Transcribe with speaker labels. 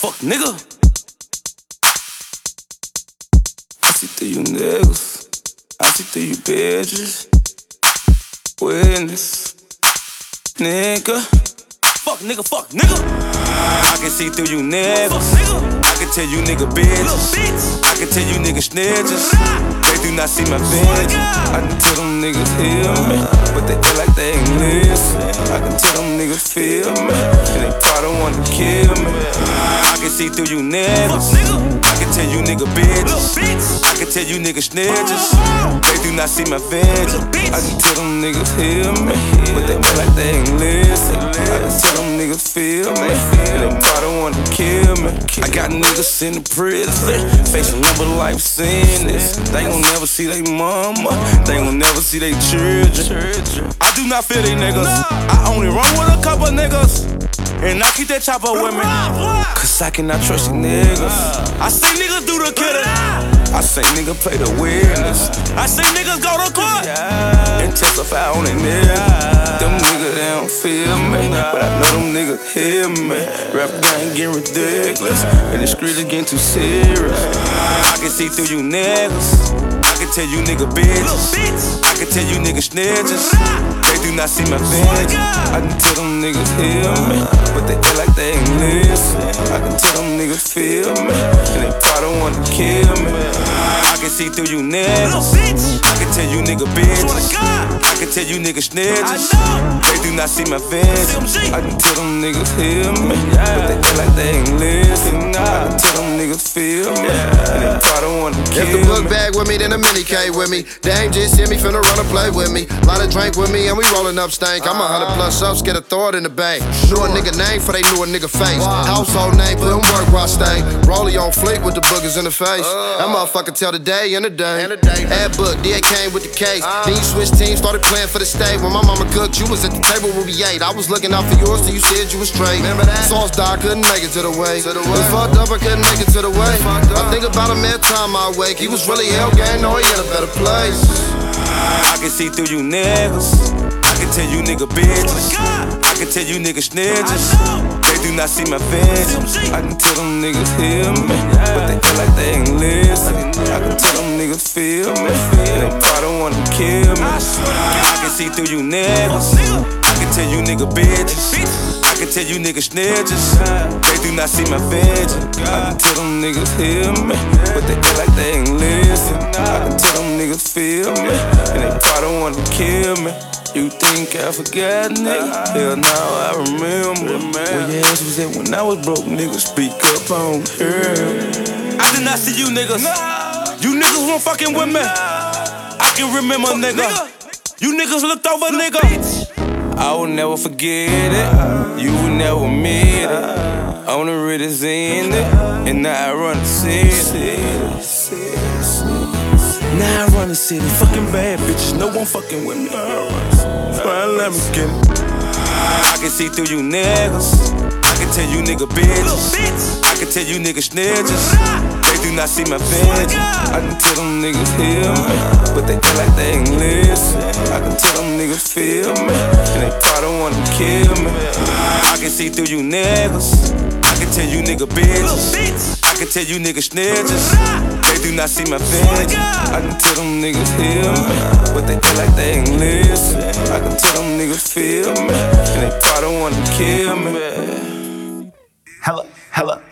Speaker 1: fuck nigga. I see through you niggas. I see through you bitches. Witness, nigga. Fuck nigga, fuck nigga. I can see through you niggas. I can tell you nigga bitches. I can tell you niggas snitches. They do not see my bitch. I can tell them niggas hear me, but they feel like they ain't listen. I can tell them niggas feel me, and they probably wanna kill me. I can see through you niggas. I can tell you nigga bitches. I can tell you niggas snitches. They do not see my bitch. I can tell them niggas hear me, but they feel like they ain't listen. I can tell them niggas feel me, and they probably wanna kill me. I got niggas in the prison, facing number life sentence. They gon' never see they mama, they gon' never see they children. I do not feel they niggas. I only run with a couple niggas, and I keep that chopper with me, cause I cannot trust you niggas. I say niggas do the killing, I say niggas play the witness. I say niggas go to court and testify on their niggas. Them niggas, they don't feel me, but I know them niggas hear me. Rap game getting ridiculous, and the streets are getting too serious. I can see through you niggas. I can tell you nigga bitches. I can tell you niggas snitches. They do not see my bitch. I can tell them niggas hear me, but they feel like they ain't listen. I can tell them niggas feel me, and they probably wanna kill me. I can see through you niggas. I can tell you nigga bitches. I can tell you niggas snitches. They do not see my bitch. I can tell them niggas hear me, but they feel like they ain't listen. I can tell them niggas feel me, and they probably wanna kill me.
Speaker 2: If the book bag with me, then the mini K with me. They ain't just hit me, finna run and play with me. Lot of drink with me, and we rolling up stank. I'm 100+ up, scared to throw it in the bank. Knew a nigga name for they knew a nigga face. Household name, put him work while I stay. Rollie on fleek with the boogers in the face. That motherfucker tell the day and the day. Ad book, DA came with the case. Then you switched teams, started playing for the state. When my mama cooked, you was at the table when we ate. I was looking out for yours till you said you was straight. Remember that? Sauce died, couldn't make it to the way. Was fucked up, I couldn't make it to the way. I think about him every time I wake. He was really hell gang, no, he in a better place.
Speaker 1: I can see through you niggas. I can tell you nigga bitches. I can tell you niggas snitches. They do not see my bitch. I can tell them niggas hear me, but they feel like they ain't listen. I can tell them niggas feel me, and they probably wanna kill me. I can see through you niggas. I can tell you nigga bitches. I can tell you niggas snitches. They do not see my bitch. I can tell them niggas hear me, but they feel like they ain't listen. I can tell them niggas feel me, and they probably wanna kill me. You think I forgot, nigga? Hell no, I remember. Where your ass was at when I was broke, nigga? Speak up on her. I did not see you niggas. You niggas weren't fucking with me. I can remember, nigga. You niggas looked over, nigga. I will never forget it. You will never meet it. On the realest end it, and now I run the city. Now I run the city. Fucking bad bitches, no one fucking with me. Fine, let me get it. I can see through you niggas. I can tell you nigga bitches. I can tell you niggas snitches. They do not see my bitch. I can tell them niggas hear me, but they feel like they ain't listen. I can tell them niggas feel me, and they probably wanna kill me. I can see through you niggas. I can tell you nigga bitches. I can tell you niggas snitches. They do not see my bitch. I can tell them niggas hear me, but they feel like they ain't listen. I can tell them niggas feel me, and they probably wanna kill me.
Speaker 3: Hella